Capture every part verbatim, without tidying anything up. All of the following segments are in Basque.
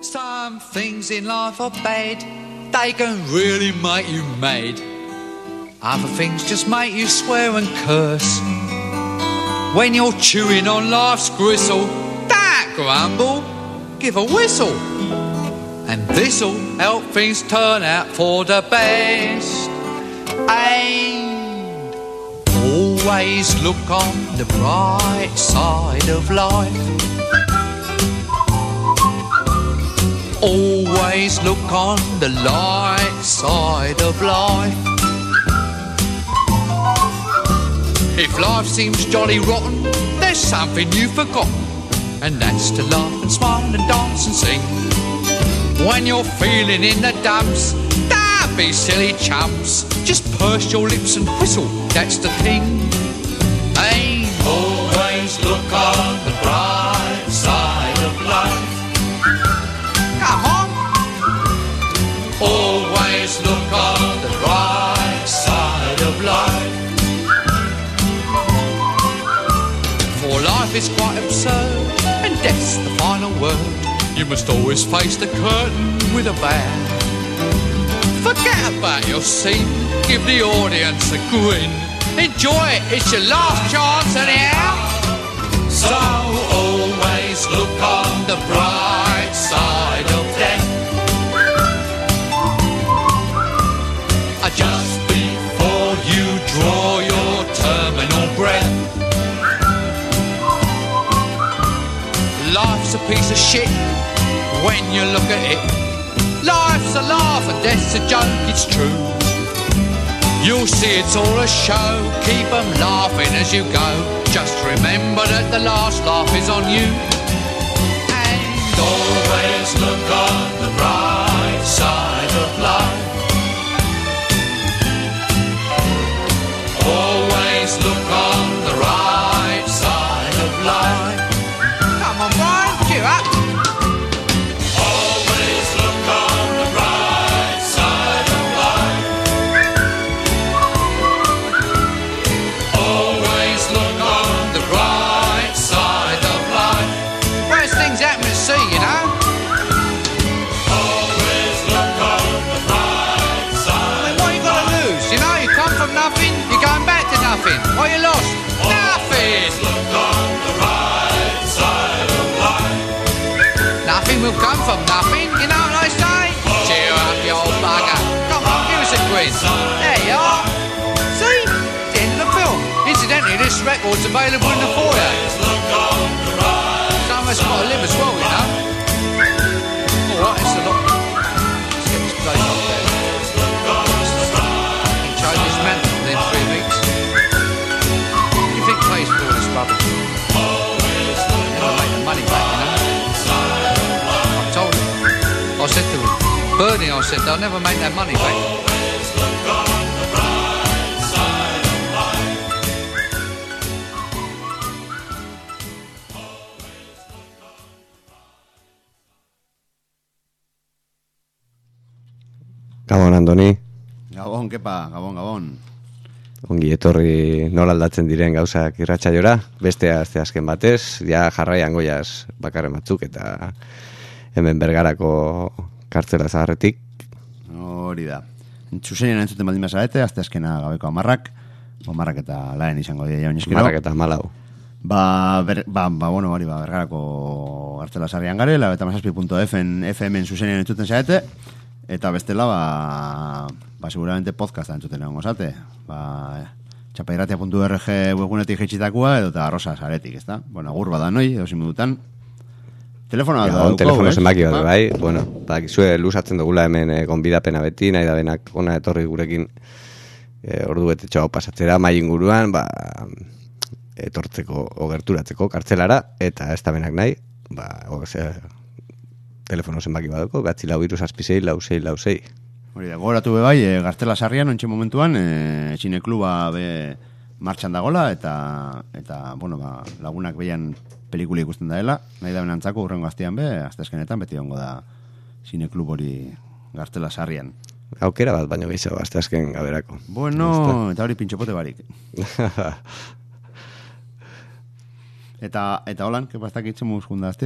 Some things in life are bad, they can really make you mad. Other things just make you swear and curse. When you're chewing on life's gristle, don't grumble, give a whistle. And this'll help things turn out for the best. And always look on the bright side of life. Always look on the light side of life. If life seems jolly rotten, there's something you've forgotten, and that's to laugh and smile and dance and sing. When you're feeling in the dumps, don't be silly chumps, just purse your lips and whistle, that's the thing. Hey, always look on the bright side of life. Come on. Always look on the bright side of life. For life is quite absurd, and death's the final word. You must always face the curtain with a bow. Forget about your scene, give the audience a grin. Enjoy it, it's your last chance anyhow. So always look on the bright side of death. Just before you draw your terminal breath. Life's a piece of shit when you look at it. Life's a laugh and death's a joke, it's true. You'll see it's all a show, keep them laughing as you go. Just remember that the last laugh is on you. And always look on the bright side of life. Always look on the right side of life. Come on, Brian, cheer up. Always look on the right side of life. Always look on the right side of life. Worst things happen at sea, you know. Always look on the right side. I mean, what you got to lose? You know, you come from nothing, you're going back to nothing. What you lost? Nothing. Look on the right side of life. Nothing will come from nothing, you know what I say? Cheer up, you old bugger. Come on, give us a quiz. There you are. See? It's the end of the film. Incidentally, this record's available in the foyer. Some of us got to live as well, you know. Alright, it's a lot. Let's get this place off there. You can change this man within three weeks. What do you think pays for all this rubbish? Never make the money back, you know. I told him. I said to him, Bernie, I said, they'll never make that money back. Gabon, Andoni. Gabon, kepa, gabon, gabon. Ongi etorri nola aldatzen diren gauzak irratsaiora, beste aste azken batez, ja jarraian goiaz bakarren batzuk eta hemen Bergarako kartzela zaharretik. Hori da. Txusenien entzuten baldin bazarete, aste azkena gabeko amarrak, amarrak eta laen izango dira jaun eskero. Amarrak eta malau. Ba, ber, ba, ba, bueno, hori, ba, Bergarako kartzela zaharrean gare, la beta masazpi punto F M zuzenien entzuten zarete, eta bestela, ba, ba, seguramente podcasta entzuten egon gozate. Ba, txapairatia puntu org webgunetik jeitsitakoa, edo eta arrosa zaretik, ezta? Bueno, agur bada noi, edo zimudutan. Telefonoa da duko, telefono zenbaki bat, bai? Bueno, bak, zue lusatzen dugula hemen eh, gonbidapena beti, nahi da benak ona etorri gurekin eh, ordu bete txau pasatzera, mai inguruan, ba, etortzeko, ogerturatzeko kartzelara, eta ez da benak nahi, ba, o, ze, telefono zenbaki bat duko, batzi lau iru zazpisei, lau sei, lau sei. Hori da, gogoratu be bai, e, Gaztela sarrian, ontxe momentuan, e, txinekluba be martxan dagola, eta, eta bueno, ba, lagunak behian pelikula ikusten daela, nahi da benantzako urrengo aztean be, aztezkenetan beti ongo da zineklub hori Gaztela sarrian. Aukera bat baino gehiago azteazken gaberako. Bueno, eta hori pintxopote barik. Eta, eta holan, kepaztak itxemuz junda aztea?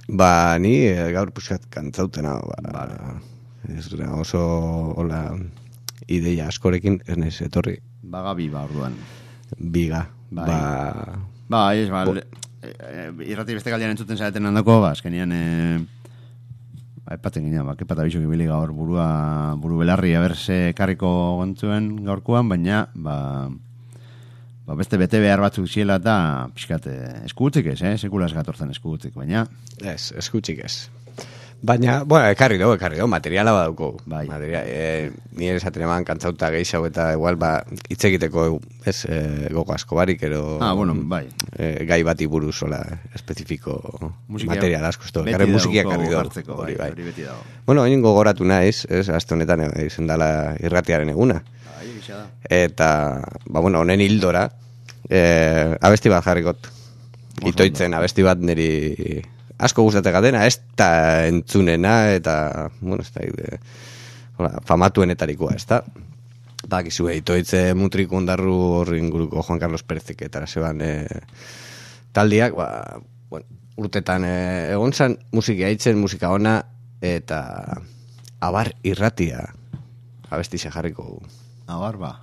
Ba, ni eh, gaur puskat kantzautena, ba, ez, oso hola, ideia askorekin ez naiz etorri. Ba, gabi, ba, orduan. Biga, Bai. ba... Ba, ez, ba, le, e, irrati beste galdean entzuten zaeten handako, ba, eskenean, e, ba, epaten ginean, ba, kepat abizuk ibili gaur burua, buru belarri, aberse karriko gontzuen gaurkoan, baina, ba, ba, beste bete behar batzuk ziela eta pixkat eskutzik ez, eh? Sekula ez gatortzen eskutzik, baina... Ez, eskutzik ez. Baina, bueno, ekarri dugu, ekarri dugu, materiala badauko. Bai. Material, e, nire esaten eman kantzauta gehiago eta igual, ba, hitz egiteko, ez, e, gogo asko barik, ero... Ah, bueno, bai. E, gai bati buruz, hola, espezifiko Musikia, material asko, esto. beti Ekarri musikia dauko ekarri dugu. hartzeko, bai, hori beti dago. Bueno, hain gogoratu naiz, ez, aste honetan izan dela irratiaren eguna. Bai, gisa da. Eta, ba, bueno, honen hildora, e, abesti bat jarrikot. Itoitzen abesti bat niri... asko gustatzeka dena, ez da entzunena, eta, bueno, ez da, e, hola, famatuenetarikoa, ez da. Bakizu, itoitze mutriko ondarru horri inguruko Juan Carlos Pérezek eta zeban e, taldiak, ba, bueno, urtetan e, egon zan musika haitzen, musika ona, eta abar irratia abesti ze jarriko. Abar, ba.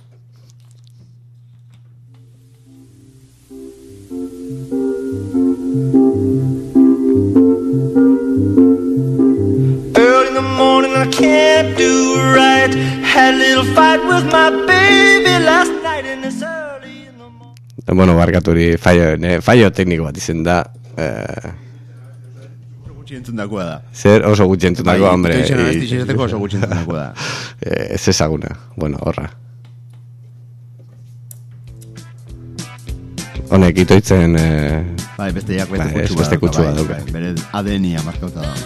Early in the morning I can't do right. Had a little fight with my baby last night and it's early in the morning. Bueno, barkatu hori fallo, ne, fallo tekniko bat izen da. Eh, Gutxi entzundakoa da. zer oso gutxi entzundakoa, hombre. Itoitzen abesti zizateko oso gutxi entzundakoa da. Eh, ez ezaguna. Bueno, horra. Honek, itoitzen... Eh, Bai, beste jak beste Bai, ez, kutsua beste dauka, kutsua bai, dauka. bai, bere A D N-a markauta da.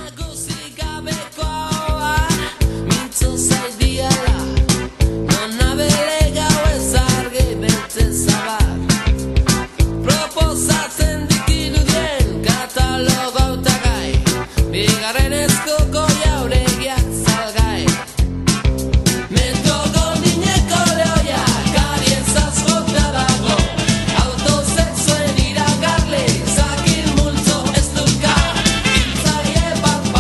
Autosexuen iragarle, zakil multzo ez duka, hiltzaile bat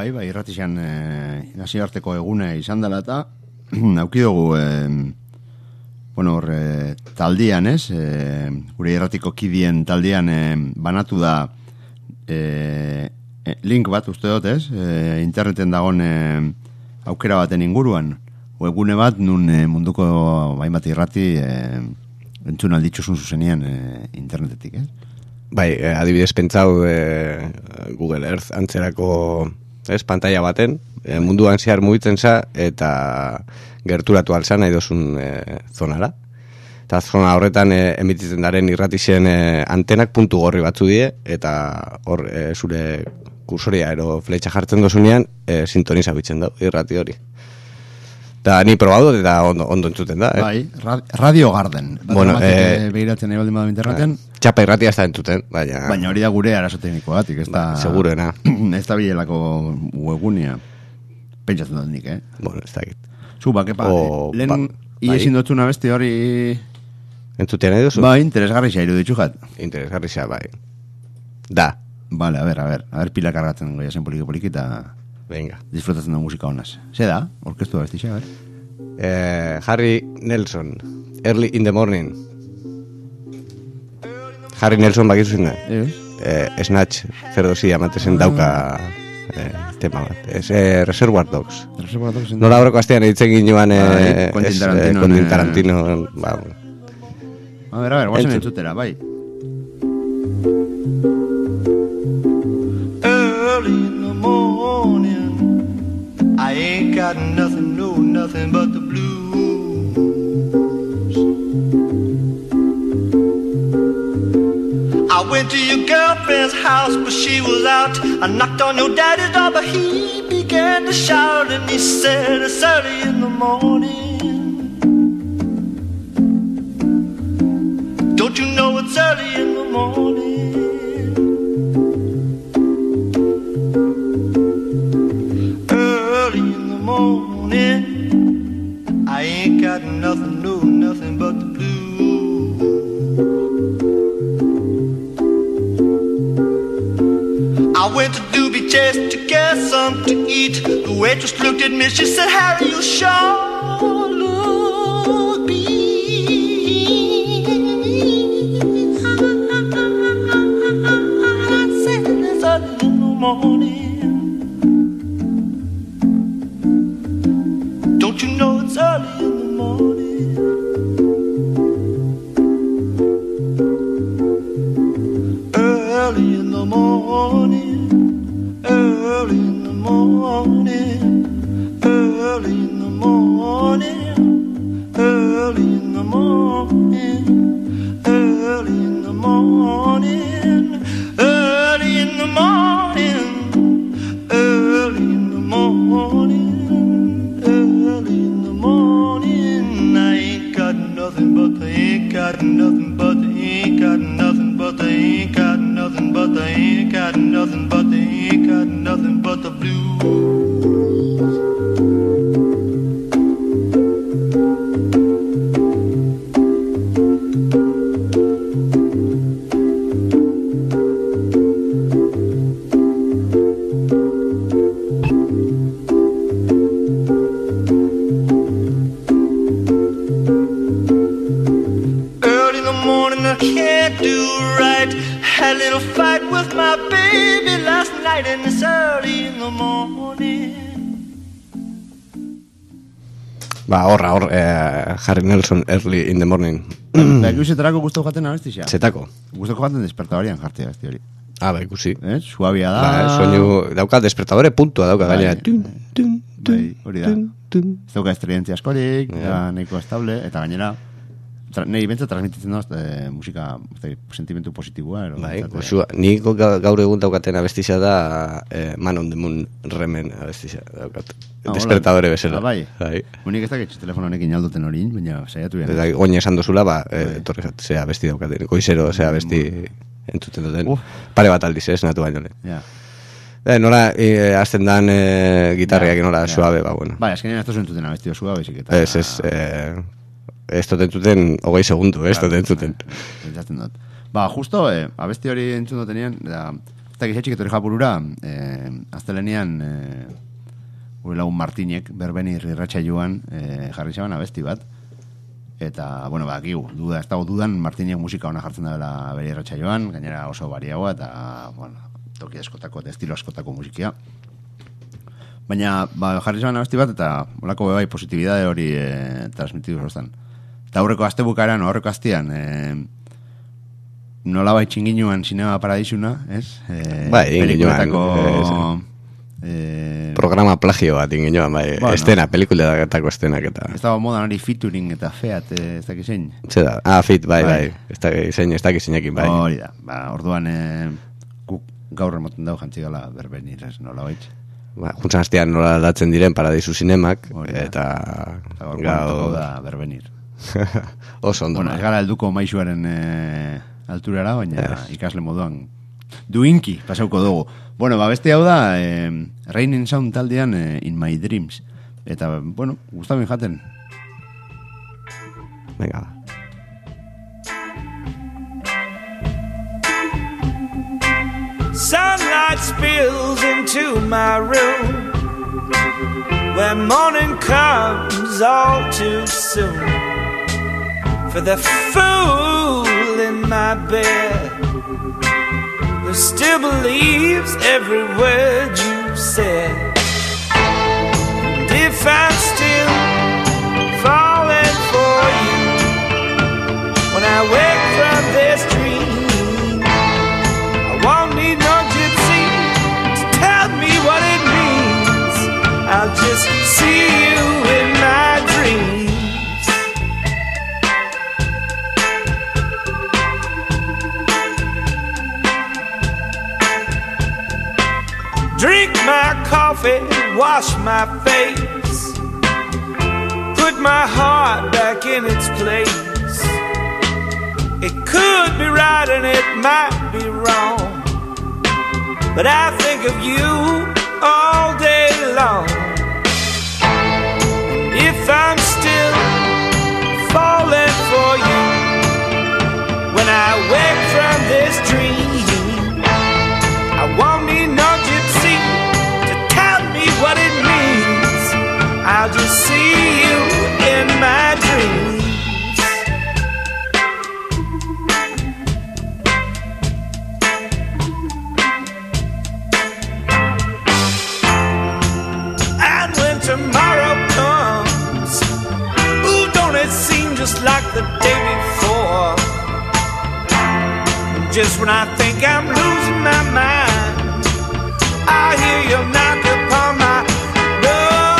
Bai, bai, irratixan eh, nazioarteko egune izan dela eta auki dugu eh, bueno, hor, eh, taldian, ez? Eh, gure irratiko kidien taldian eh, banatu da eh, eh, link bat, uste dut, ez? Eh, interneten dagoen eh, aukera baten inguruan, webgune bat, nun eh, munduko hainbat irrati eh, entzun alditxusun zuzenean eh, internetetik, ez? Bai, eh, adibidez pentsau eh, Google Earth antzerako ez, pantalla baten, eh, munduan zehar mugitzen za, eta gerturatu alzan nahi dozun eh, zonara. Eta zona horretan eh, emititzen daren irratixen eh, antenak puntu gorri batzu die, eta hor eh, zure kursoria ero fletxa jartzen dozunean, eh, sintoniza bitzen dau, irrati hori. Eta ni probadu eta ondo, ondo entzuten da. Eh? Bai, Radio Garden. Bueno, eh, begiratzen nahi baldin badu interneten. Txapa irratia ez da entzuten, baina... Baina hori da gure arazo tekniko batik, ez da... Ba, seguruena. Ez da bilelako webgunia. Pentsatzen dut nik, eh? Bueno, ez da egit. Zu, ba, kepa, O, lehen ba, iesin dutzu besti hori... Entzutean nahi duzu? Bai, interesgarri xa iruditxu jat. Interesgarri xa, bai. Da. Vale, a ver, a ver. A ver, pila kargatzen goia zen poliki-poliki eta... Venga. Disfrutatzen da musika honaz. Se da, orkestu da besti xa, a ver. Eh, Harry Nelson, Early in the Morning. Harry Nelson bakizu zen da. Eh, Snatch, zer dozi amatezen dauka eh, tema bat. Ez eh, Reservoir Dogs. Reservoir Dogs. Nola horreko astean eitzen ginuan eh, Quentin Tarantino. Quentin Tarantino. Ba, a ver, a ver, guazen entzutera, bai. Early in the morning, I ain't got nothing, no, nothing but the blues. I went to your girlfriend's house, but she was out. I knocked on your daddy's door, but he began to shout, and he said, it's early in the morning. Don't you know it's early in the morning? Morning, I ain't got nothing, no, nothing but the blues. I went to Doobie Chase to get something to eat. The waitress looked at me, she said, Harry, you sure look beat. I said, it's early in the morning. Don't you know it's early in the morning? Early in the morning, early in the morning, early in the morning, early in the morning, early in the morning, early in the morning, early in the morning. But they ain't got nothing, but they ain't got nothing, but they ain't got nothing, but they ain't got nothing, but they ain't got nothing but the blues. Had a little fight with my baby last night, and it's early in the morning. Ba, horra, hor, eh, Harry Nelson, Early in the Morning. Da, ikusetarako guztoko jaten abesti xa? Zetako. Guztoko jaten despertabarian jartzea abesti hori. Ah, ba, ikusi. Eh, suabia da. Ba, eh, soinu, dauka despertadore puntua dauka, bai, gainera. Tun, tun, tun, bai, hori da. Tun, tun. Ez dauka estridentzia askorik, Ja. da nahiko estable, eta gainera, tra, nahi bentsa transmititzen doaz e, musika, e, sentimentu positiboa. Ero, Bai, bentsat, osua, ni ga- gaur egun daukaten abestixa da eh, Man on the Moon remen abestixa daukat. Ah, Despertadore hola. bezala. Ah, bai. Bai. Unik ez dakit telefononekin alduten hori, baina saiatu Eta behar. oin esan dozula, ba, Bai. eh, torre zat, zea besti daukaten. Goizero, zea besti entzuten duten. Uf. Pare bat aldiz, ez, natu baino lehen. Ja. Eh, nola, eh, azten dan eh, gitarriak, nola, Ja. suabe, ba, bueno. Bai, azkenean ez tozu entzuten abesti osua, baizik eta... Ez, ez, eh, ez dut entzuten hogei segundu, ez dut entzuten. Pentsatzen dut. Ba, justo, eh, abesti hori entzun dutenean, da, ez dakiz etxik etorri japurura, eh, aztelenian, eh, gure lagun Martinek, berbenir irratsaioan eh, jarri zeban abesti bat. Eta, bueno, ba, giu, duda, ez dago dudan, Martinek musika ona jartzen dela bere irratsaioan, gainera oso bariagoa, eta, bueno, toki askotako, eta estilo askotako musikia. Baina, ba, jarri zeban abesti bat, eta olako bebai positibidade hori eh, transmitidu zoztan. Eta aurreko azte bukaeran, aurreko aztian, eh, nola bai txinginuan Sinema Paradisuna, ez? Eh, bai, inginuan. Eh, programa plagio bat inginuan, bai, bueno, estena, pelikuletako estenak eta... Ez dago modan hori featuring eta feat, eh, ez dakiz zein? Zeda, ah, fit, bai, bai, bai. Ez dakiz zein, ez dakiz zeinekin, bai. Hori da, ba, orduan, eh, guk gaur emoten dago jantzi gala berbenir, ez nola baitz. Ba, juntzan hastean nola datzen diren Paradisu Zinemak, eta... Eta gaur da berbenir. Oso ondo. Bueno, ez gara helduko maisuaren eh, alturara, baina yes. Ikasle moduan duinki pasauko dugu. Bueno, ba, beste hau da, eh, Rain in Sound taldean eh, In My Dreams. Eta, bueno, gustatzen jaten. Venga, Sunlight spills into my room where morning comes all too soon. For the fool in my bed who still believes every word you said. And if I'm still falling for you when I wake from this dream, I won't need no gypsy to tell me what it means. I'll just see you in my dreams. Drink my coffee, wash my face, put my heart back in its place. It could be right and it might be wrong, but I think of you all day long. And if I'm still falling for you when I wake from this dream, I won't need no gypsy to tell me what it means. I'll just see you in my dreams. And when tomorrow comes, ooh, don't it seem just like the day before? Just when I think I'm losing my mind, I hear you knock upon my door.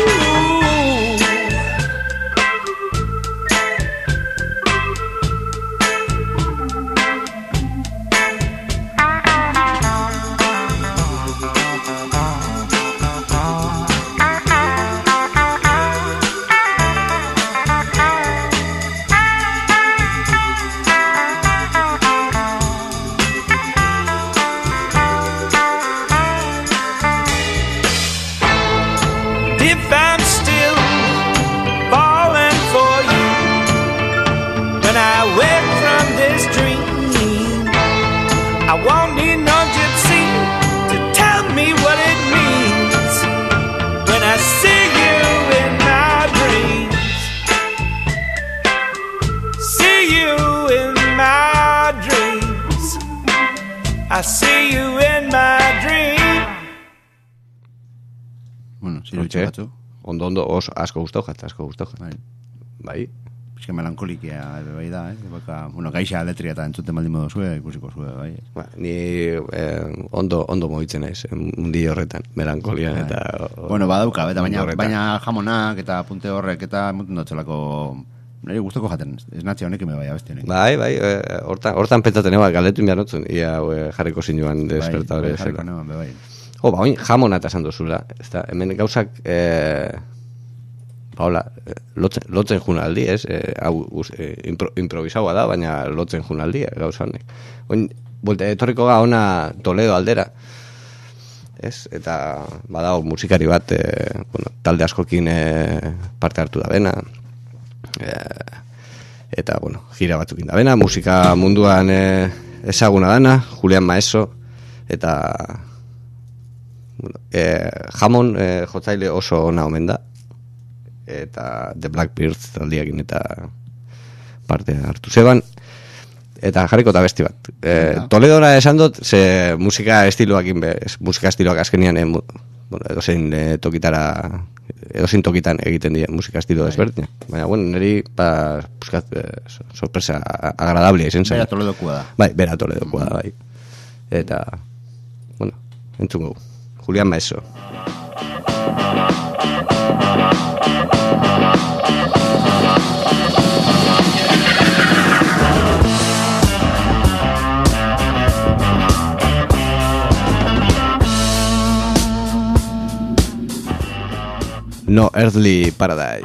I see you in my dream. Bueno, si lo batzu. Ondo, ondo, oso, asko gustau jat, asko gustau jat. Bai. Bai. Pizka melankolikia bai da, eh? Baka, bueno, gaixa letria eta entzuten baldin modu zue, ikusiko zue, bai. Ba, ni eh, ondo, ondo mogitzen naiz, mundi horretan, melankolian bai. Eta... O, bueno, badauka, eta baina, baina jamonak eta punte horrek eta mutun dutzelako... Nire guztoko jaten, ez natzia honek eme bai abesti honek. Bai, bai, e, hortan, hortan pentsaten eba, galetu inbian notzun, ia e, jarriko zinuan despertadore. Bai, jarriko neban, bai. Jo, ba, oin jamona eta esan dozula, ez da, hemen gauzak, e, ba, hola, lotzen, lotzen junaldi, ez, e, hau, e, impro, improvisaua da, baina lotzen junaldi, e, gauza honek. Oin, bolte, etorriko ga ona Toledo aldera, ez, eta, badao, musikari bat, e, bueno, talde askokin e, parte hartu da bena, Eh, eta, bueno, gira batzukin da bena, musika munduan eh, ezaguna dana, Julian Maeso, eta bueno, e, Jamon e, jotzaile oso ona omen da, eta The Blackbirds taldiakin eta parte hartu zeban, eta jarriko eta besti bat. E, Toledora esan dut, ze musika estiloakin be, musika estiloak azkenian, e, bueno, edozein e, tokitara, edozein tokitan egiten dira musika estilo desberdina. Baina, bueno, niri, ba, buskat, e, sorpresa agradable izan zen. Bera Toledokua da. Bai, bera Toledokua da, bai. Eta, bueno, entzungo, Julián Maeso. No Earthly Paradise.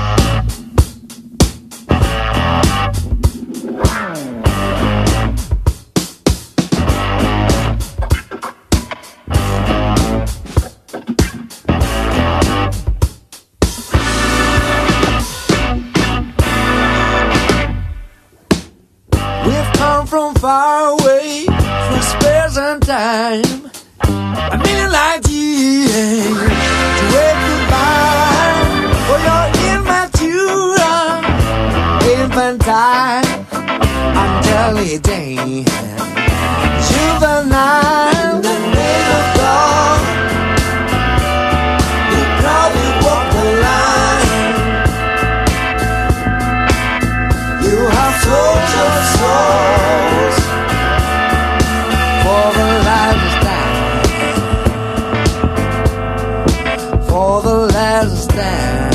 We've come from far away through space and time. A million light years to wave goodbye. For you're immature, infantile, intelligent, juvenile. The name of God, you probably walk the line. You have sold your souls for the last time, for the last time.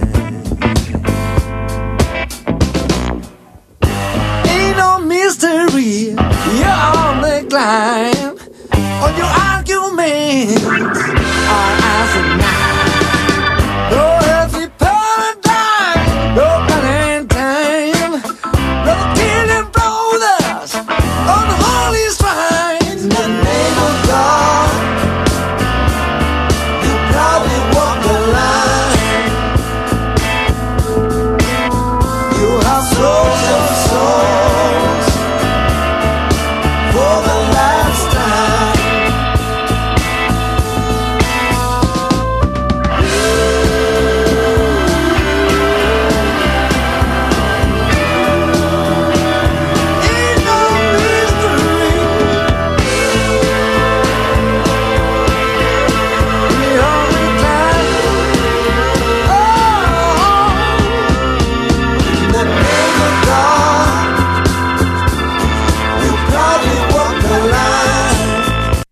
Ain't no mystery, you're on the climb. On your arguments are asinine. No earthly paradigm, no Valentine, no killing brothers on the holy shrine. In the name of God, you probably walk the line. You have sold your souls for the last time. Ain't no mystery, we only time. Oh, in the name of God, you probably walk the line.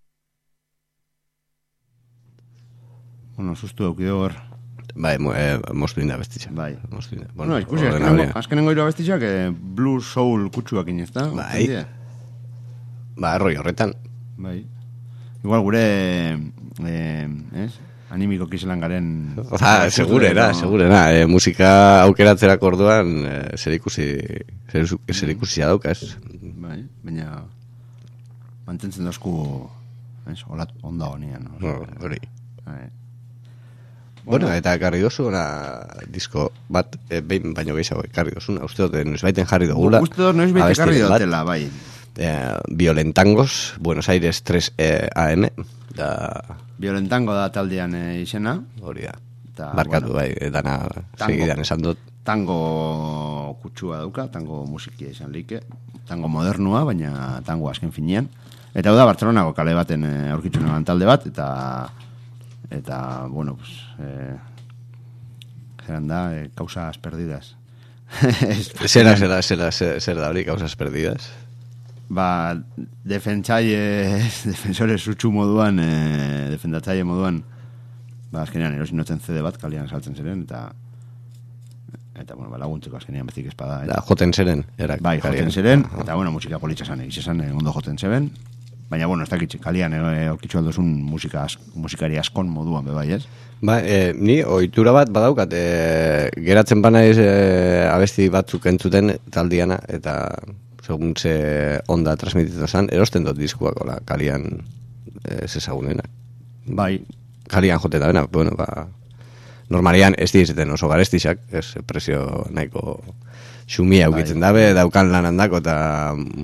Bueno, sustu daukido hor. Bai, mo, eh, moztu inda bestitza. Bai. Moztu inda. Bueno, ikusi, ordena azkenengo, hori. azkenengo hiru abestiak eh, blues soul kutsuakin, ez da? Bai. Ba, erroi horretan. Bai. Igual gure, eh, ez? Animiko kiselan garen... Ah, segurera, segurera. E, musika aukeratzerako orduan e, zer ikusi, zer, zer ikusi dauka, ez? Bai, baina mantentzen dauzku, ez, olat, onda honian. No, hori. Bai. Bueno, eta ekarri dozu, ona disko bat, e, behin baino gehiago ekarri dozuna. Uste dut, noizbaiten jarri dugula. Uste dut, noiz baita abesti ekarri bat, dutela, bai. eh, Violentangos, Buenos Aires tres A M, da Violentango da taldean eh, izena. hori da. Eta, Barkatu, bueno, bai, dana tango. segidan esan dut. Tango kutsua dauka, tango musikia izan like. Tango modernua, baina tango azken finean. Eta hau da, Bartzelonako kale baten eh, aurkitu neban talde bat, eta eta, bueno, pues, eh, zeran da, eh, causas perdidas. Zera, zera, zera, zera, zera da hori, causas perdidas. Ba, defentsaile, defensores sutsu moduan, eh, defendatzaile moduan, ba, azkenean erosin notzen C D bat kalian saltzen ziren, eta eta, bueno, ba, laguntzeko azkenean bezik espada, eh? Da, joten zeren. Erak, Bai, karian. joten ziren, eta, bueno, musika politxa zan, egiz esan, eh, ondo joten zeben, baina, bueno, ez dakitxe, kalian eh, aurkitzu aldozun musika, as- musikari askon moduan, bebai, ez? Ba, e, ni ohitura bat badaukat, e, geratzen banaiz e, abesti batzuk entzuten taldiana, eta segun ze onda transmititu zan, erosten dut diskuak, hola, kalian e, zezagunenak. Bai, Kalian joten da bena, bueno, ba, normalian ez dizeten oso garestixak, ez presio nahiko xumia eukitzen dabe, daukan lan handako, eta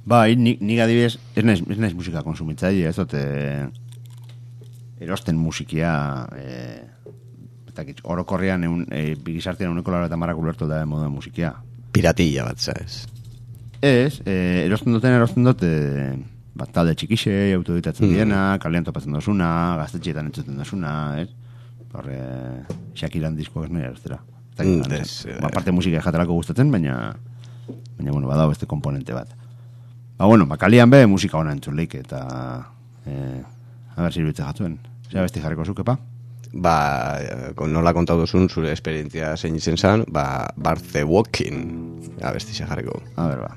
Bai, nik, nik adibidez, ez naiz, ez naiz musika konsumitzaile, ez dut, e, erosten musikia, e, eta orokorrean, eun, e, bigizartean uneko lara eta marrak ulertu da modu musikia. Piratilla bat, zaiz. Ez, e, erosten duten, erosten dut, e, bat talde txikixei, autoditatzen mm. diena, kalean topatzen dozuna, gaztetxeetan entzuten dozuna, ez? Horre, Shakiran disko ez nire erostera. Mm, ba, parte musika jaterako gustatzen, baina, baina, bueno, badao beste komponente bat. Ba, bueno, bakalian be, musika hona entzunleik, eta, eh, a ber, zirbitze jatzuen. Zer besti jarriko zukepa? Ba, nola kontau duzun, zure esperientzia zein izen zan, ba, Barthe Walking, a besti jarriko. A ber, ba.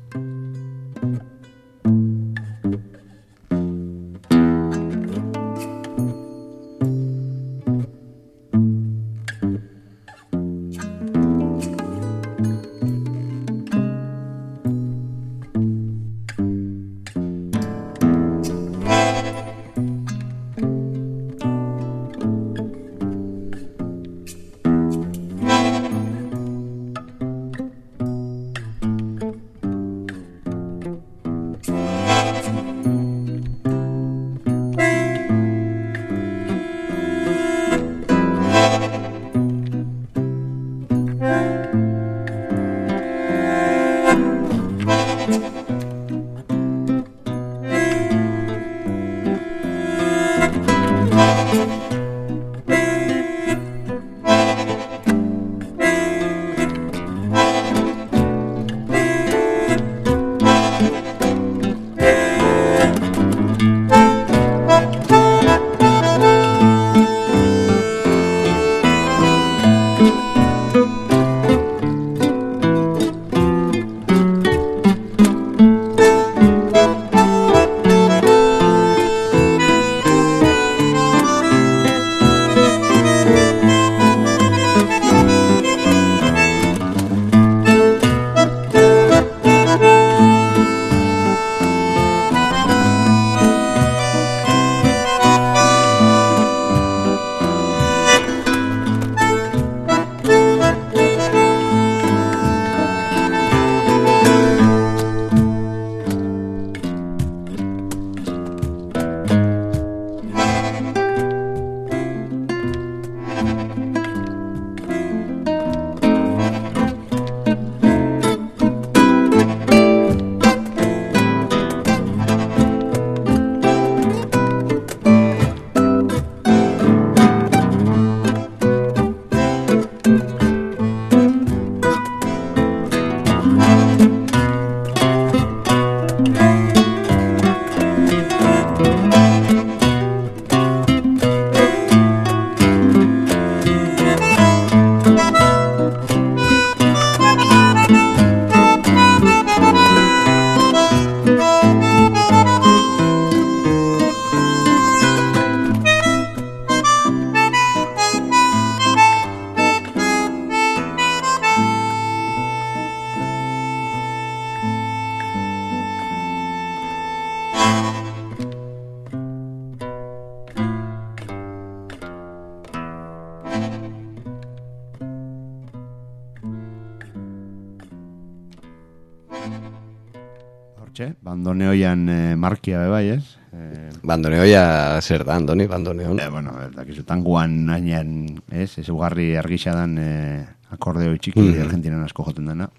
Hortxe, bandoneoian eh, markia bebai, ez? Eh, bandoneoia zer da, Andoni, bandoneon? Eh, bueno, dakizu, tanguan ainean, ez? Ez ugarri argisa dan eh, akordeo txiki mm. Argentinan asko joten dena.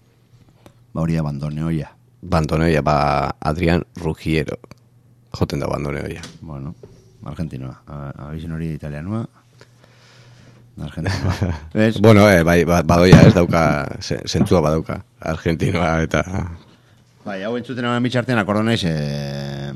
Ba hori da bandoneoia. Bandoneoia, ba Adrián Ruggiero joten da bandoneoia. Bueno, argentinoa. Abizien hori italianoa. Argentinoa. Bueno, eh, bai, badoia ez dauka, zentzua badauka. Argentinoa eta... Bai, hau entzuten eman bitxartean akordo naiz, e,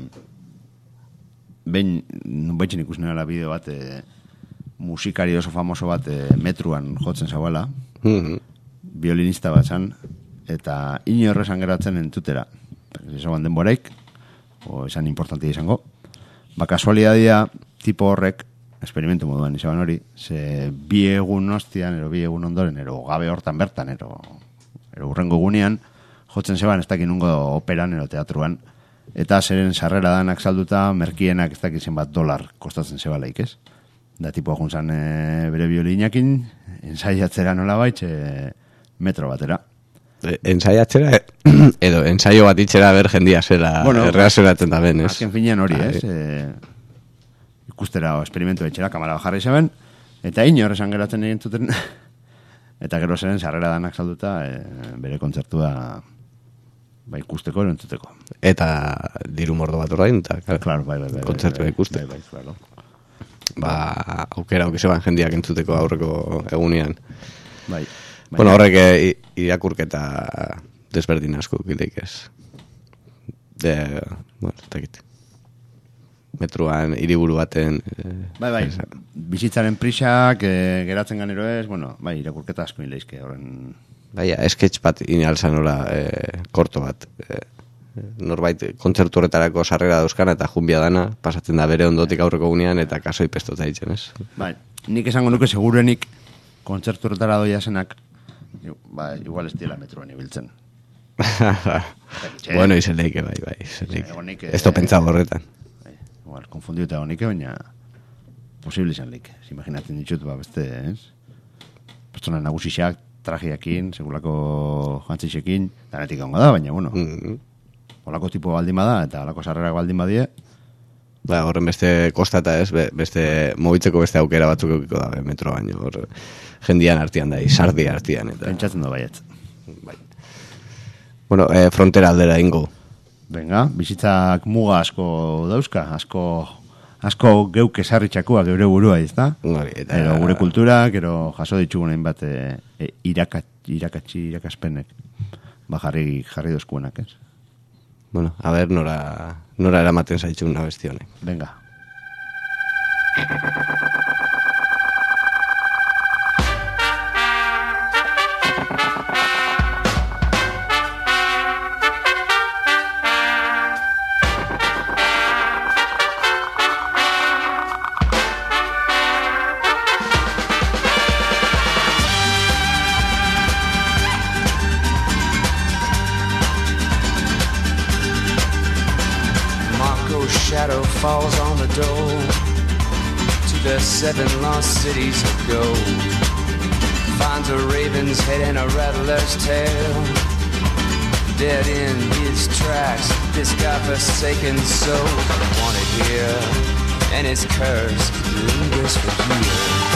behin, baitxin ikusten ala bideo bat, e, musikari oso famoso bat e, metruan jotzen zauela, mm-hmm. violinista bat zan, eta inorrezan geratzen entutera. Ezaguan denboraik, o esan importantia izango. Ba, kasualidadia, tipo horrek, experimentu moduan izaban hori, ze bi egun ostian, ero bi egun ondoren, ero gabe hortan bertan, ero, ero urrengo gunean, jotzen zeban ez dakit nungo operan ero teatruan, eta zeren sarrera danak salduta, merkienak ez dakit zenbat dolar kostatzen zebalaik, ez? Da tipo juntzan e, bere biolinakin, ensaiatzera nola baitz, e, metro batera. E, ensaiatzera edo ensaio bat itxera ber jendia zela Bueno, erreazionatzen da ben, ez? Azken finean hori, ez? E, ikustera o esperimentu etxera, kamara jarri zeben, eta inor esan geratzen egin zuten, eta gero zeren sarrera danak salduta, e, bere kontzertua ba, ikusteko erantzuteko. Eta diru mordo bat orain, eta Claro, bai, bai, bai. kontzertua bai, ikuste. Bai, bai, claro. Ba, aukera aukizeban jendiak entzuteko aurreko egunean. Bai. Bai. Bueno, horrek eh, irakurketa desberdin asko gileik ez. De, bueno, ez dakit. Metroan, hiriburu baten... Eh, Bai, bai, bizitzaren prisak, eh, geratzen ganero ez, bueno, bai, irakurketa asko inleizke, horren... Bai, sketch bat inalzan ora, eh, korto bat. Eh, norbait kontzertu horretarako sarrera dauzkan eta junbia dana, pasatzen da bere ondotik aurreko gunean eta kasoi pestota ditzen, ez? Bai, nik esango nuke segurenik kontzertu horretara doia zenak, ba, igual ez dira metroan ibiltzen. Bueno, izen leike, bai, bai, izen leike. Egonik, Ez to pentsau horretan. Bai, igual, konfundiuta egonik, baina posible izan leike. Imaginatzen ditut, ba, beste, ez? Pertsona nagusiak, trajiakin, segulako jantzixekin, danetik ongo da, baina, bueno, Mm. olako tipo baldin bada, eta olako sarrerak baldin badie, Ba, horren beste kostata ez, be- beste mobitzeko beste aukera batzuk eukiko da, metro baino, hor jendian artean da, sardi artean, eta... pentsatzen du baiet. Bai. Bueno, eh, frontera aldera ingo. Venga, bizitzak muga asko dauzka, asko asko geuk esarritxakua geure burua, ezta? Hori, eta... Ero gure kultura, gero jaso ditugunen bat e, e, irakat, irakatsi, irakaspenek, ba jarri, jarri dozkuenak, ez? Bueno, a ver, nora, nora eramaten zaitxun nabesti honek. Venga. Shadow falls on the door to the seven lost cities of gold. Finds a raven's head and a rattler's tail, dead in his tracks, this godforsaken soul. Wanted here, and his curse lingers for years.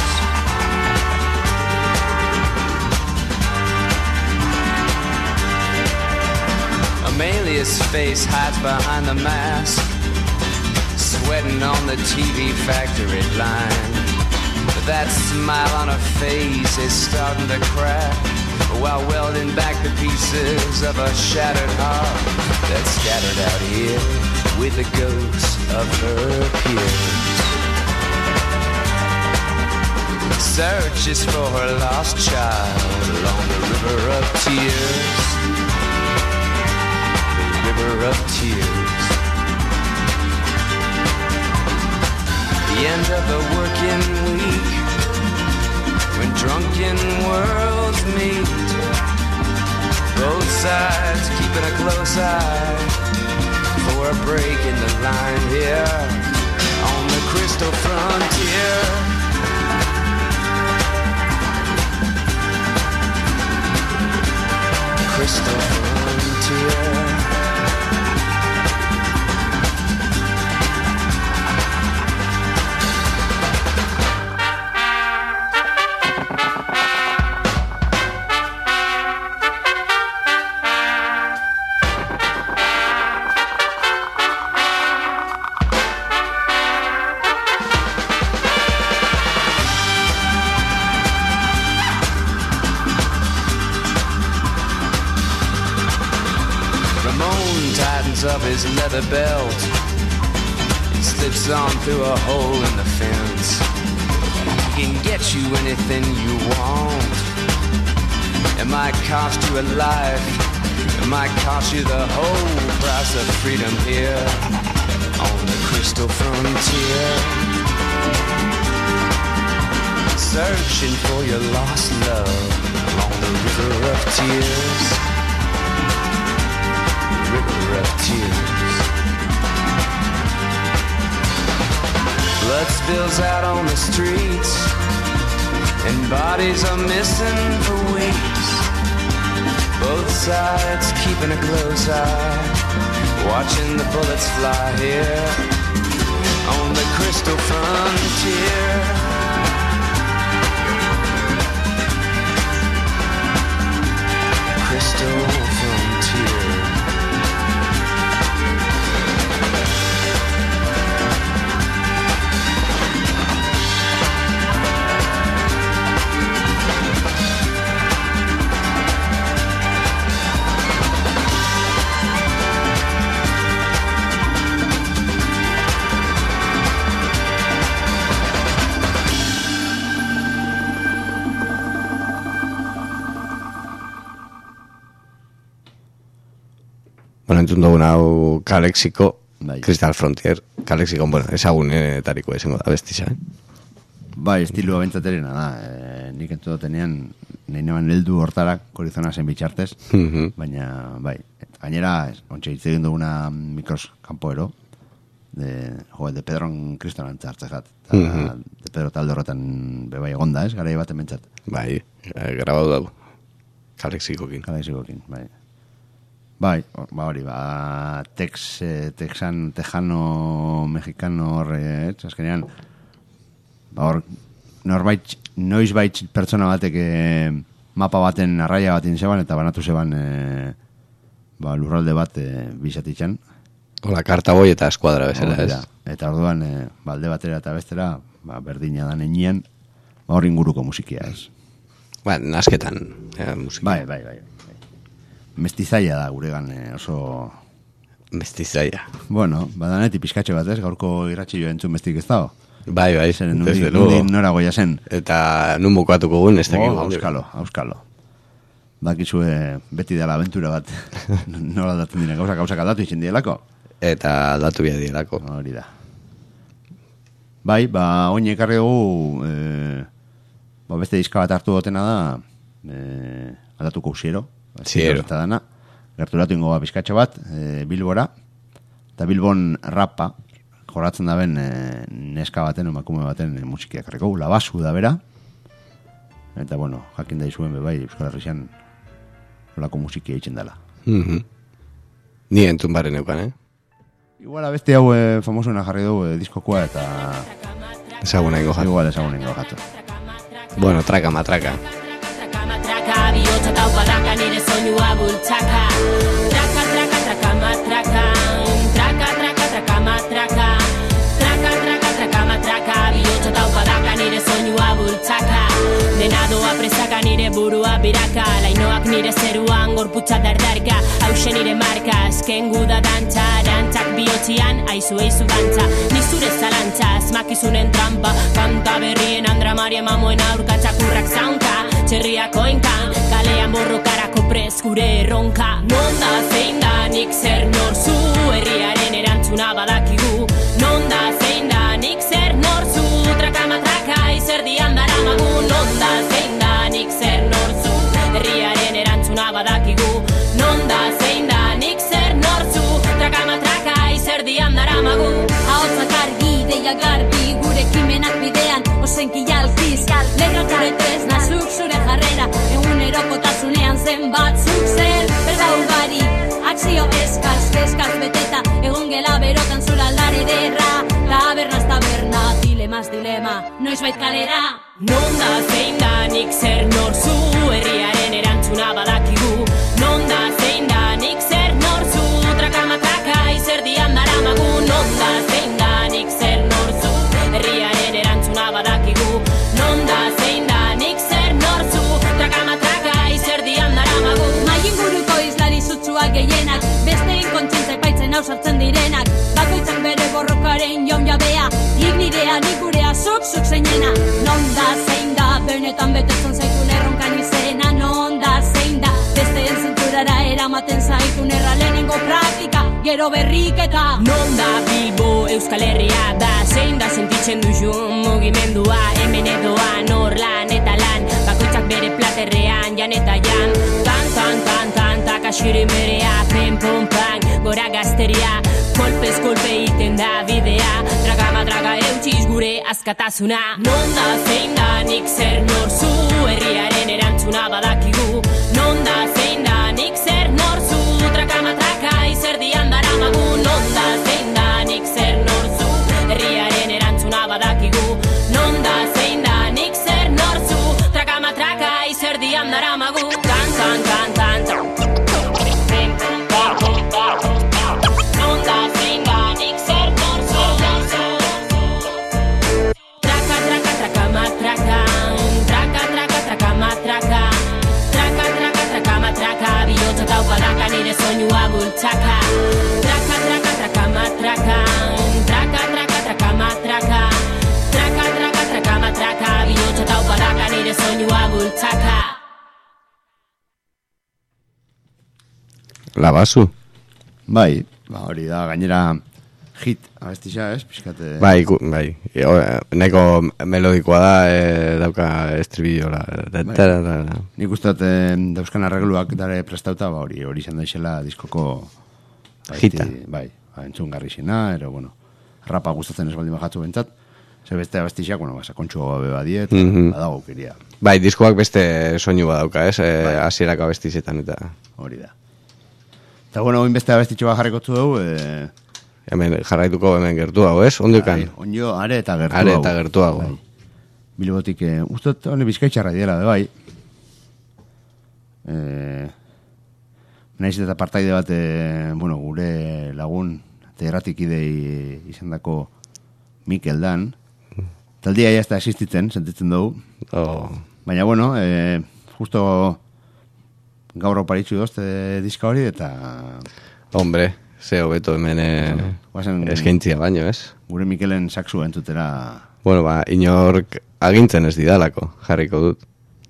Amelia's face hides behind the mask, sweating on the T V factory line. But that smile on her face is starting to crack, while welding back the pieces of a shattered heart that's scattered out here with the ghosts of her peers. Searches for her lost child along the river of tears, the river of tears. The end of the working week, when drunken worlds meet, both sides keeping a close eye for a break in the line here on the crystal frontier. Crystal frontier. Of his leather belt, it slips on through a hole in the fence. He can get you anything you want. It might cost you a life, it might cost you the whole price of freedom here on the crystal frontier. Searching for your lost love along the river of tears, river of tears. Blood spills out on the streets, and bodies are missing for weeks. Both sides, keeping a close eye, watching the bullets fly here on the crystal frontier. Crystal frontier. Bueno, entzun dugun hau Kalexiko, bai. Crystal Frontier, Kalexiko, bueno, ezagunetariko esango da bestiza, eh? Bai, estilua bentsaterena da. E, nik entzun dutenean, nahi neban heldu hortarak, korizona zen bitxartez, Mhm. baina, bai, gainera, ontsa hitz egin duguna mikros kanpoero, de, jo, de Pedron Kristonan txartzejat. Mhm. De Pedro talde horretan bebai egonda, ez, garai baten bentsat. Bai, eh, grabau dago. Kalexikokin. Kalexikokin, bai. Bai, or, ba hori, ba, tex, eh, texan, tejano, mexicano horre, ez, azkenean, ba hor, norbait, noiz bait pertsona batek eh, mapa baten, arraia batin zeban, eta banatu zeban eh, ba, lurralde bat eh, bizatitzen. Hola, karta boi eta eskuadra bezala, Hori ez? da. Eta orduan, eh, ba, alde batera eta bestera, ba, berdina da nenean, ba, hor inguruko musikia, ez. Ba, nasketan, eh, musika. Bai, bai, bai. Mestizaia da guregan eh, oso... Mestizaia. Bueno, badaneti pizkatxe bat, ez? Gaurko irratxillo entzun bestik ez dago. Bai, bai, Zeren, desde nundi, luego. nundi nora goia zen. Eta nun bukatuko gun, ez dakik. Oh, auskalo, auskalo. Bakizue beti dela aventura bat. Nola daten dira, gauza, gauzak aldatu izin dielako. Eta aldatu bia dielako. Hori da. Bai, ba, oin ekarri dugu, e, ba, beste diska bat hartu dutena da, e, aldatuko usiero. Ziero. Eta dana, gerturatu ingo ba, bizkatxo bat, e, Bilbora, eta Bilbon rapa, jorratzen da ben e, neska baten, emakume baten e, musikia karriko, labazu da bera, eta bueno, jakin da izuen bebai, Euskal Herrian olako musikia eitzen dela. Mhm. Ni entzun barren eukan, eh? Igual abesti hau e, famosuna jarri dugu e, diskokoa eta Ezaguna ingo jatu. igual ezagunen gogatu. Bueno, traka, matraka. Traka, matraka, bihotza taupadaka nire soinua bultzaka. Traka, traka, traka, matraka. Traka, traka, traka, matraka. Traka, traka, traka, matraka, bihotza taupadaka nire soinua bultzaka. Dena doa presaka nire burua biraka. Lainoak nire zeruan gorputza dardarka. Hauxe nire marka, azken guda dantza. Dantzak bihotzian, aizu eizu dantza. Nizure zalantza, asmakizunen trampa. Kanta berrien andra maria mamuen aurka. Txakurrak zaunka, txerriak oinka. Kalean borrokarako prez gure erronka. Non da zein da nik zer norzu. Herriaren erantzuna badakigu. Non da zein da nik zer norzu. Traka-matraka izerdian daramagu. Non da zein da nik zer norzu. Herriaren erantzuna badakigu. Non da zein da nik zer norzu. Traka-matraka izerdian daramagu. Ahotsak argi, deia garbi, gure kimenak bidean, ozenki jalkiz. Lehra gure tresna, zuk zure jarrera, egunerokotasunean zen batzuk zer. Berda ugari, akzio eskaz, eskaz beteta, egon gela berotan zura aldare derra. Tabernaz taberna, dilemaz dilema, noiz bait kalera. Non da zein da nik zer norzu. Herriaren erantzuna badakigu. Non da zein da nik zer norzu. Traka-matraka izerdian daramagu. Non da zein da nik zer norzu. Herriaren erantzuna badakigu. Non da zein da nik zer norzu. Traka-matraka izerdian daramagu. Mai inguruko izlari zutsuak gehienak, besteen kontzientza epaitzen ausartzen direnak. Bakoitzak bere borrokaren jaun jabea, nik nirea, nik gurea, zuk zuk zeinena. Non da zein da, benetan betetzen zaitun erronkan izena. Non da zein da, besteen zenturara eramaten zaitun erra lehenengo praktika, gero berriketa. Non da Bilbo Euskal Herria da, zein da sentitzen duzun mugimendua. Hemen edoan hor lan eta lan, bakoitzak bere platerrean jan eta jan. Tan, tan, tan, tan, takasiri merea, pen, pon, pan, gora gazteria. Kolpez kolpe iten da bidea, tragama traga eutxiz gure askatasuna. Non da zein da nik zer norzu, herriaren erantzuna badakigu. Non da zein da nik zer bultaka. Traka, traka, traka, matraka. Traka, traka, traka, matraka. Traka, traka, traka, matraka. Bihotza taupadaka nire soinua bultaka. Labazu. Bai, ba, hori da, gainera hit abestisa, ez, pixkate... Bai, iku, bai, e, o, nahiko melodikoa da, e, dauka estribillola. Bai. Nik uste dut e, dauzkan arregluak dare prestauta, ba, hori hori izan daixela diskoko... Hita. Bai, ba, entzun garri zina, ero, bueno, rapa gustatzen ez baldin bajatzu bentsat, ze beste abestixak, bueno, basa kontxu gabe badiet, mm -hmm. badago kiria. Bai, diskoak beste soinu badauka, ez, e, bai. Hasierako abestizetan eta... Hori da. Eta, bueno, oin beste abestitxo bat jarrikotu dugu, e... Hemen jarraituko hemen gertuago, ez? Ondukan? Bai, onjo, are eta gertuago. Are eta gertuago. Bai. Bilbotik, eh, ustot, hone bizkaitxarra diela, de bai. Eh, Naiz eta partaide bat, eh, bueno, gure lagun, terratik idei izan dako Mikel Dan. Taldia ya está existitzen, sentitzen dugu. Oh. Baina, bueno, eh, justo gaur oparitxu dozte diska hori, eta... Hombre... Ze hobeto hemen bueno, eskaintzia baino, ez? Gure Mikelen saksu entzutera... Bueno, ba, inork agintzen ez didalako, jarriko dut.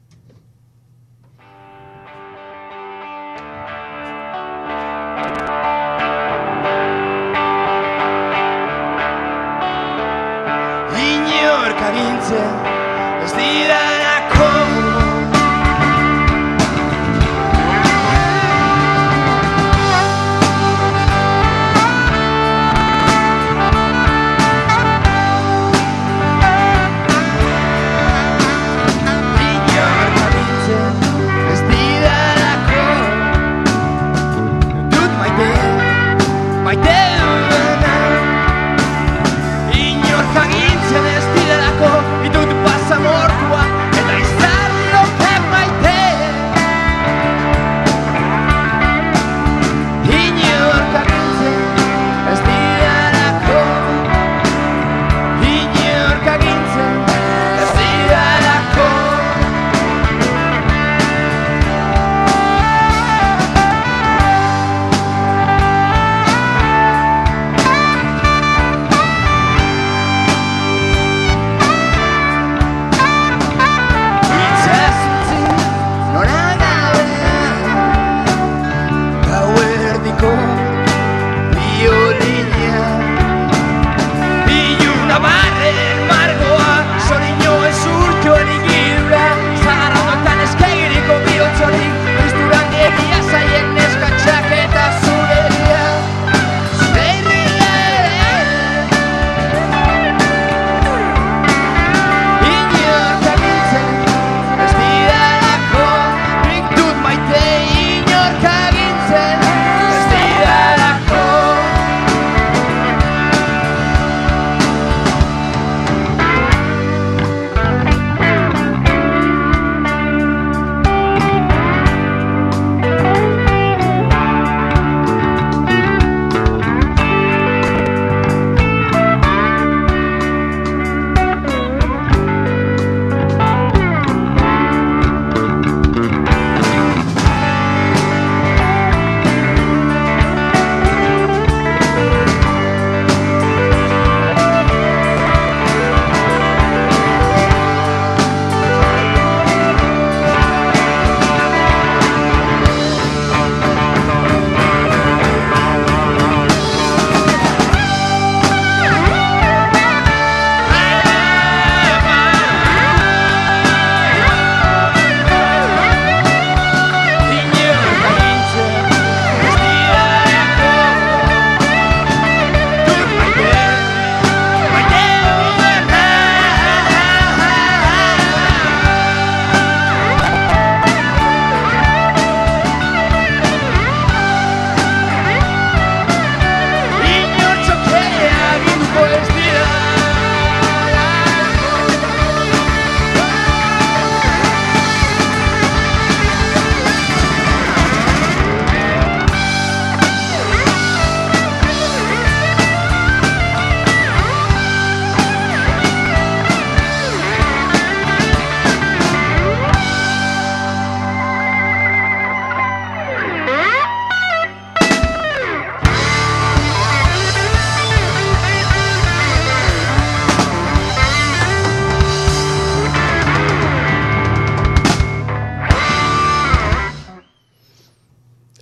Inork agintzen ez didalako. Inork agintzen ez didalako, ditut pasamortua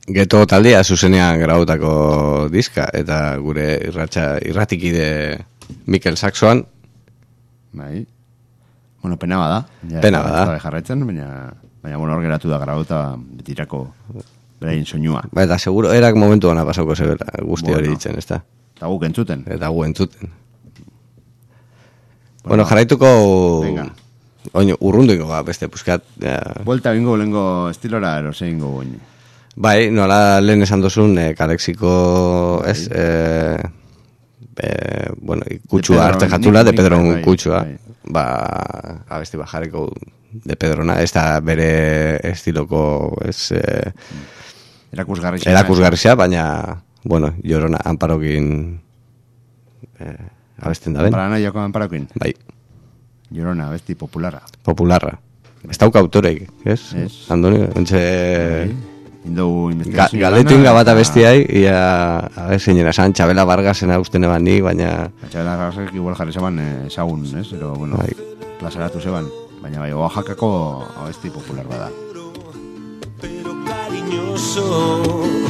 Geto taldea zuzenean grautako diska, eta gure irratxa, irratikide Mikel Saxoan. Bai. Bueno, pena bada. Ja, pena bada. Jarraitzen, baina, baina bueno, hor geratu da grauta betirako berain soinua. Ba, eta seguro, erak momentu gana pasauko zebela, guzti hori bueno, ditzen, ez da? Eta guk entzuten. Eta guk entzuten. Bueno, bueno jarraituko... Venga. Oino, urrundu ingo ga, beste, puskat... Ja. Vuelta bingo lengo estilora, erose ingo goin. Bai, nola lehen esan dozun, eh, Kalexiko, ez, eh, eh, bueno, kutsua, arte jatula, de Pedron bai, kutsua, bai. Ba, abesti bajareko de Pedrona, ez da bere estiloko, ez... Eh, erakusgarrixia. Erakusgarrixia, baina, bueno, Llorona, Amparokin eh, abesten da ben. Amparana joko Amparokin? Bai. Llorona, abesti popularra. Popularra. Ez dauka autorek, ez? Ez. Andoni, ontxe... Ga, galetu inga bat abestiai, ia, a ver, señora San, Chabela Vargasena uste neban nik, baina... Chabela Vargasek igual jarri zeban esagun, ez? Pero, bueno, bai. Plazaratu zeban. Baina, bai, Oaxacako abesti popular bada. Pero cariñoso,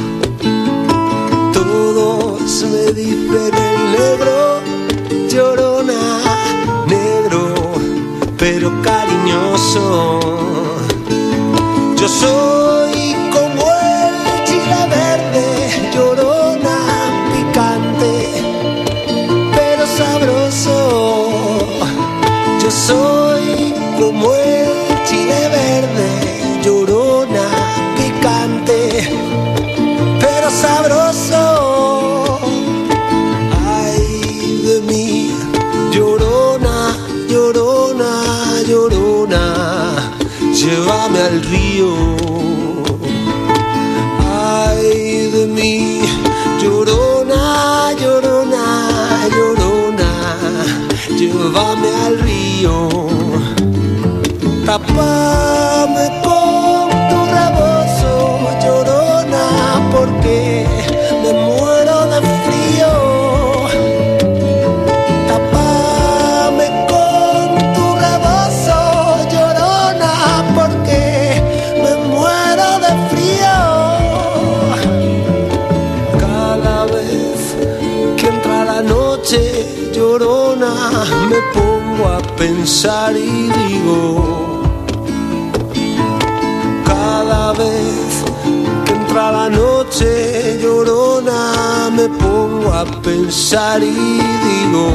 todos me dicen el negro, Llorona, negro, pero cariñoso. Yo soy como el chile verde, Llorona, picante, pero sabroso. Yo soy como el chile verde, Llorona, picante, pero sabroso. Ay de mí, Llorona, Llorona, Llorona, llévame al río. Ay de mí, Llorona, Llorona, Llorona, llévame al río. Tápame con tu rebozo, Llorona, porque me muero de frío. Tápame con tu rebozo, Llorona, porque me muero de frío. Cada vez que entra la noche, Llorona, me pongo a pensar y digo... Cada vez que entra la noche, Llorona, me pongo a pensar y digo,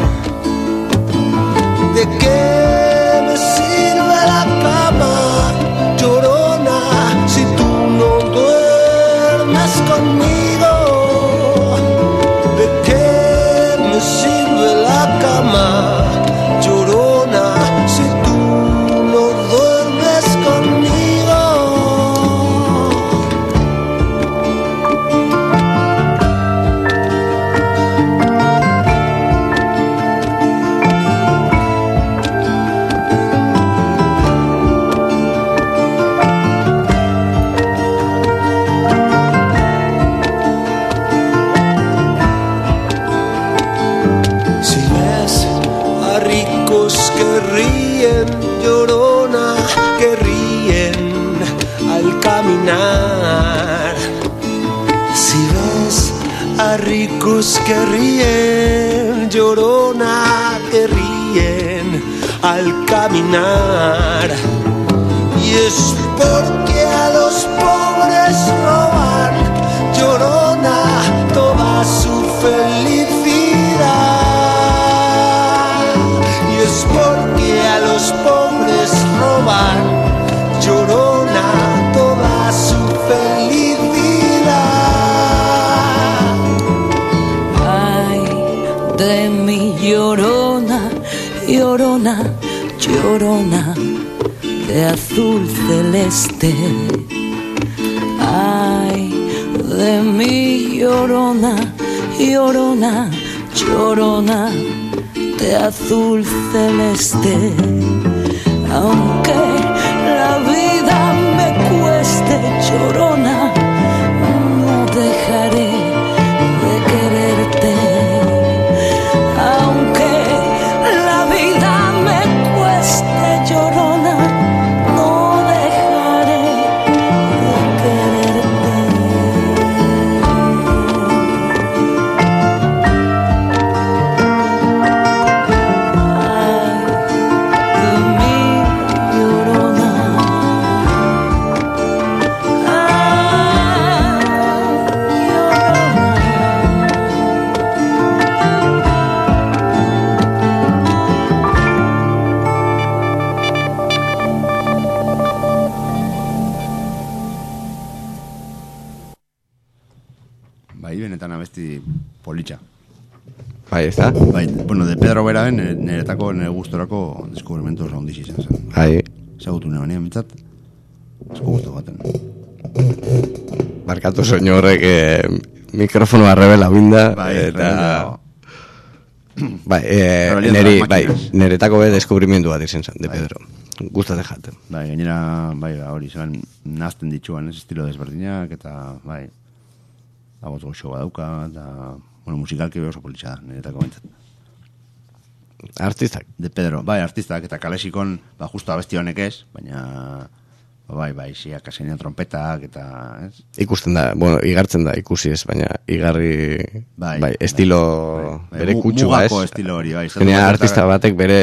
¿de qué me sirve la cama, Llorona, si tú no duermes conmigo? ¿De qué me sirve la cama, Llorona, si tú no duermes conmigo? Que ríen, Llorona, que ríen al caminar. Si ves a ricos que ríen, Llorona, que ríen al caminar. Y es porque a los pobres roban, Llorona, toda su felicidad. Es porque a los pobres roban, Llorona, toda su felicidad. Ay de mi Llorona, Llorona, Llorona, de azul celeste. Ay de mi Llorona, Llorona, Llorona, de azul celeste. Aunque la vida me cueste, Llorona, no dejaré de quererte. Aunque la vida me cueste, Llorona, no dejaré de quererte. Bai, benetan abesti politxa. Bai, ez da? Bai, bueno, de Pedro Beraben niretako, nire gustorako deskubrimentu oso ondiz izan zen. Bai. Zagutu nire banean, mitzat, esko gustu baten. Barkatu soinu horrek eh, mikrofonoa rebela binda, bai, eta... Bai, eh, neri, bai, niretako be deskubrimentu bat izan zen, de Pedro. Bai. Gustate jaten. Bai, gainera, bai, hori, zelan, nazten dituan, ez estilo desberdinak, eta, bai, abot goxo badauka, eta, bueno, musikalki oso politxa da, niretako bentzat. Artistak? De Pedro, bai, artistak, eta kalexikon, ba, justo abesti honek ez, baina, bai, bai, ziak, asenean trompetak, eta, ez? Ikusten da, bueno, igartzen da, ikusi ez, baina, igarri, bai, bai estilo, bai, bai, bere kutsua ez. Mugako estilo hori, bai. Genia, artista batek bere,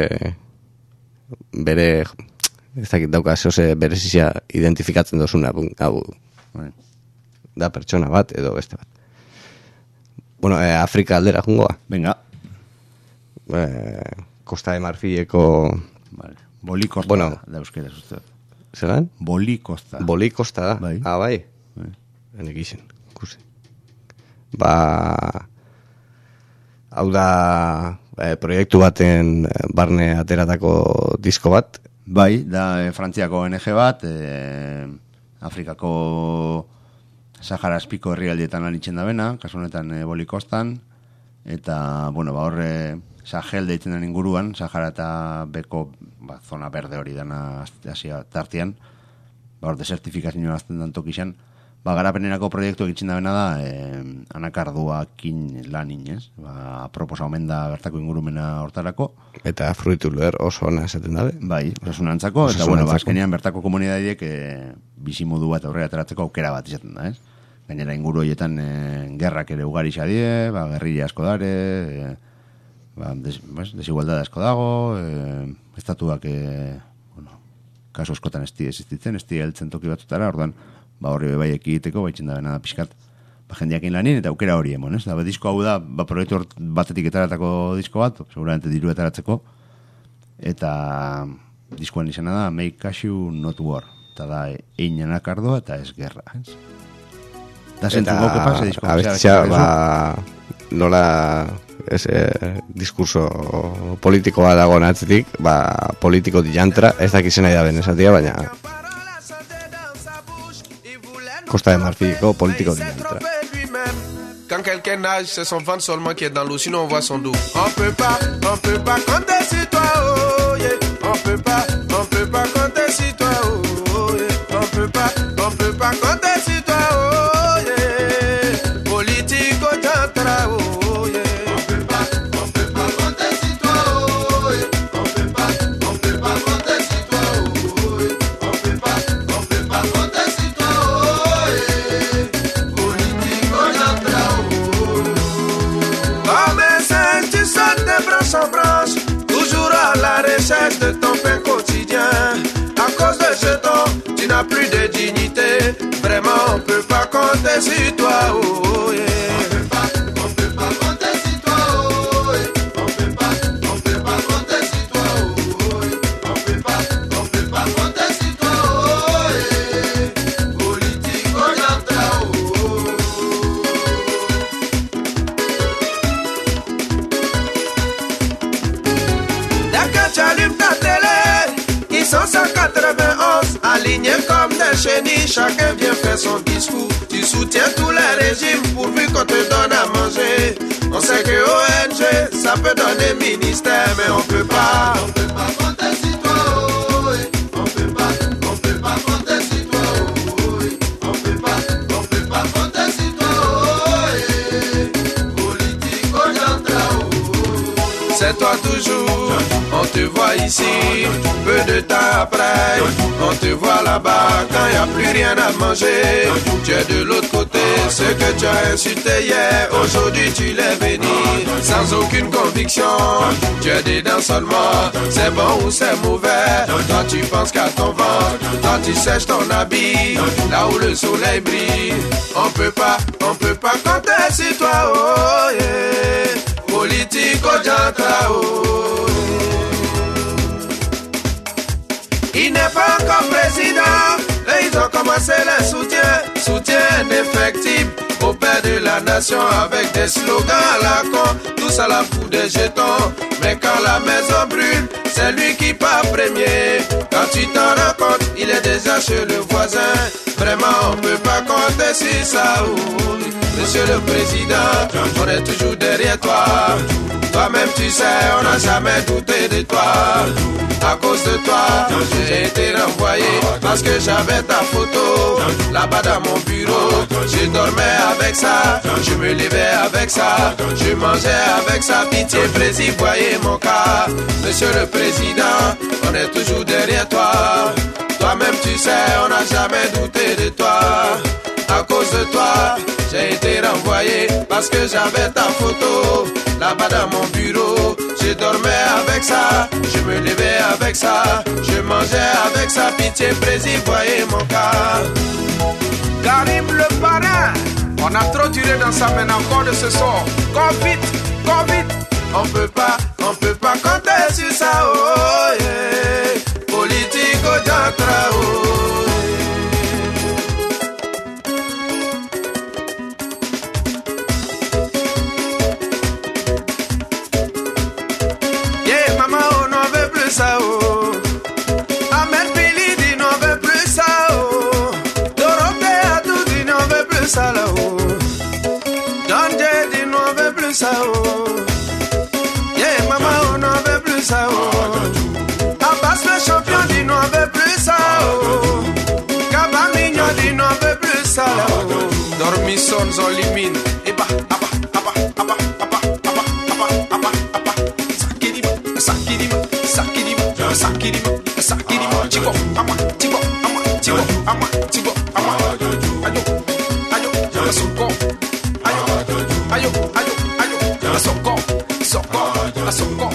bere, ez dakit dauka, zehose, bere zizia identifikatzen dozuna, hau, bai. Da pertsona bat, edo beste bat. Bueno, eh, Afrika aldera jungoa. Venga. Eh, Costa de Marfileko... Vale. Boli Costa bueno, da euskera, uste. Zeran? Boli Costa. Boli Costa da. Bai. Ah, bai. Bai. Enek izen, kursi. Ba... Hau da... Eh, proiektu baten barne ateratako disko bat. Bai, da eh, Frantziako O N G bat, eh, Afrikako... Sahara azpiko herrialdietan anitzen da bena, kasu honetan e, Boli Kostan, eta, bueno, ba horre Sahel deitzen den inguruan, Sahara eta beko, ba, zona berde hori dana Asia tartian, ba hor desertifikazioa azten dan tokixan, ba garapenerako proiektu egitzen da bena da, e, anakarduakin lan inez, ba, proposa omen da bertako ingurumena hortarako. Eta fruitu luer oso ona esaten dabe. Bai, osasunantzako, eta, bueno, bazkenean bertako komunidadiek e, bizimodu bat aurrera ateratzeko aukera bat izaten da, ez? Gainera inguru horietan e, gerrak ere ugari xadie, ba, gerrilla asko dare, e, ba, des, pues, desigualdad asko dago, e, estatuak, e, bueno, kaso askotan esti existitzen, esti heltzen toki batutara, orduan, ba, horri bebai ekiteko, baitzen da bena da pixkat, ba, jendeakin lanin, eta aukera hori emon, ez? Da, ba, disko hau da, ba, proiektu batetik etaratako disko bat, seguramente diru etaratzeko, eta diskoan izena da, Make Cashew Not War, eta da, ein anakardoa eta ez gerra, ez? Da zentu goke pasa diskoa. Abestia, ba, nola ez, eh, diskurso politikoa dago natzetik, ba, politiko diantra, ez dakizena nahi da ben esatia, baina Costa de Marfileko politiko diantra. Quand quelqu'un nage, c'est son ventre seulement qui est dans l'eau, sinon on voit son dos. On peut pas, on peut pas compter sur toi, oh yeah. On peut pas, on peut pas compter sur toi, oh yeah. On peut pas, on peut pas compter sur toi, oh yeah. Politique au tantra, oh yeah. On peut pas, on peut pas compter sur toi, oh yeah. On peut pas, on peut pas compter sur toi, oh yeah. On peut pas, on peut pas compter sur toi, oh yeah. Politique au tantra, oh yeah. Comme un saint, tu sautes de branche en branche, toujours à la recherche de ton pain quotidien. À cause de jetons, tu n'as plus de dignité. Vraiment, on peut pas compter sur toi, oh yeah. On peut pas, on peut pas compter sur toi, oh yeah. On peut pas, on peut pas compter sur toi, oh yeah. On peut pas, on peut pas compter sur toi, oh yeah. Politique au yantra, oh. Dès que tu allumes ta télé, ils sont cent quatre-vingt-onze, alignés comme des chenilles, chacun vient faire son discours. Tu soutiens tous les régimes pourvu qu'on te donne à manger. On sait que O N G, ça peut donner ministère, mais on peut pas, on peut pas compter sur toi, oh yeah. On peut pas, on peut pas compter sur toi, oh yeah. On peut pas, on peut pas compter sur toi, oh yeah. Politique au yantra, oh. C'est toi toujours, on te voit ici, peu de temps après, on te voit là-bas quand y a plus rien à manger. Tu es de l'autre côté, ce que tu as insulté hier, aujourd'hui tu l'es béni, sans aucune conviction. Tu es dedans seulement, c'est bon ou c'est mauvais. Toi tu penses qu'à ton ventre, toi tu sèches ton habit, là où le soleil brille. On peut pas, on peut pas compter sur toi, oh yeah. Politique au jantra, oh. Il n'est pas encore président, et ils ont commencé le soutien, soutien indéfectible au père de la la nation avec des slogans à la con, tous à la bout des jetons. Mais quand la maison brûle, c'est lui qui part premier. Quand tu t'en rends compte, il est déjà chez le voisin. Vraiment, on peut pas compter sur ça. Oh, monsieur le président, on est toujours derrière toi. Toi-même tu sais, on n'a jamais douté de toi. À cause de toi, j'ai été renvoyé parce que j'avais ta photo là-bas dans mon bureau. Je dormais avec ça, je me levais avec ça, je mangeais avec ça. Pitié, président, voyez mon cas. Monsieur le président, on est toujours derrière toi. Toi-même tu sais, on n'a jamais douté de toi. À cause de toi, j'ai été renvoyé parce que j'avais ta photo là-bas dans mon bureau. Je dormais avec ça, je me levais avec ça, je mangeais avec ça. Pitié, président, voyez mon cas. Karim le parrain, on a trop tiré dans sa main encore de ce sort. Cours vite, cours vite. On peut pas, on peut pas compter sur ça, oh yeah. Politique au Jantra, oh yeah. Yeah, maman, on n'en veut plus ça, oh. Ahmed Billy dit n'en veut plus ça, oh. Dorothée a tout dit n'en veut plus ça, là, oh. John Jay dit n'en veut plus ça, oh. Yeah, maman, on n'en veut plus ça, oh. Abbas le champion dit n'en veut plus ça, oh. Kaba Mignon dit n'en veut plus ça, là, oh. Dormison Zolimine, eba, aba, aba, aba, aba, aba, aba, aba, aba. Sakidima, sakidima, sakidima, sakidima, sakidima. Chico, ama, chico, ama, chico, ama, chico, ama. Ayo, ayo, asoko, ayo, ayo, ayo, ayo, asoko, soko, asoko.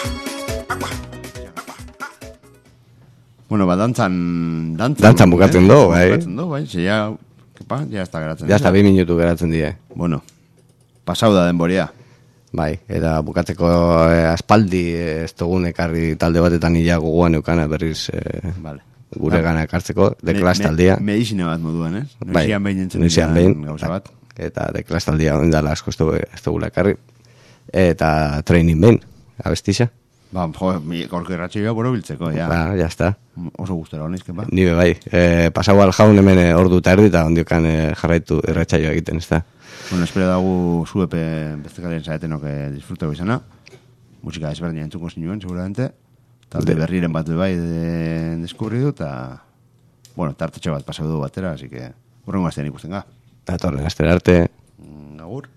Bueno, ba, dantzan... Dantzan, Dantzan bukatzen eh? du, bai. Bukatzen du, bai. Se ya... Kepa, ya está geratzen. Ja, está bi minutu geratzen die. Bueno, pasau da denboria. Bai, eta bukatzeko eh, aspaldi eh, ez dugun ekarri talde batetan ia gogoan eukana berriz eh, vale. gure gana ekartzeko, The Me- Clash me- taldea. Medizine bat moduan, eh? Bai, Noizian behin entzun noizian didan behin, gauza bat. Eta The Clash taldea ondala asko ez dugu- ez dugula ekarri. Eta Training behin, abestixa. Ba, jo, mi gorko irratxioa boro biltzeko, ja. Ba, ya está. Oso gustera honizken, ba. Ni be bai, eh, pasau al jaun hemen eh, ordu eta erdi eta ondiokan eh, jarraitu irratsaioa egiten, ez da. Bueno, espero dago zuepe bestekaren zaetenok eh, disfruteko izana. Musika desberdina entzuko zinuen, seguramente. Talde De- berriren bat bai de, deskurri du, eta... Bueno, tartetxo bat pasau du batera, así que... Horrengo astean ikusten ga. Datorren astera arte. Mm, Agur.